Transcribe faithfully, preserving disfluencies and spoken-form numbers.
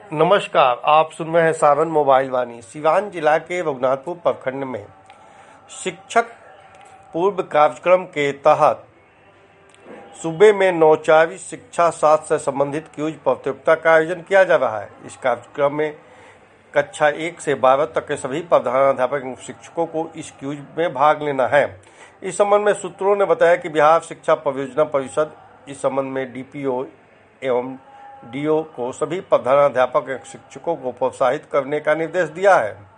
नमस्कार, आप सुन रहे हैं सावन मोबाइल वाणी। सिवान जिला के रघुनाथपुर प्रखंड में शिक्षक पूर्व कार्यक्रम के तहत सूबे में नौचारी शिक्षा शास्त्र से संबंधित क्विज प्रतियोगिता का आयोजन किया जा रहा है। इस कार्यक्रम में कक्षा एक से बारह तक के सभी प्रधानाध्यापक एवं शिक्षकों को इस क्विज में भाग लेना है। इस संबंध में सूत्रों ने बताया कि बिहार शिक्षा परियोजना परिषद इस संबंध में डीपीओ एवं डीओ को सभी प्रधानाध्यापक एवं शिक्षकों को प्रोत्साहित करने का निर्देश दिया है।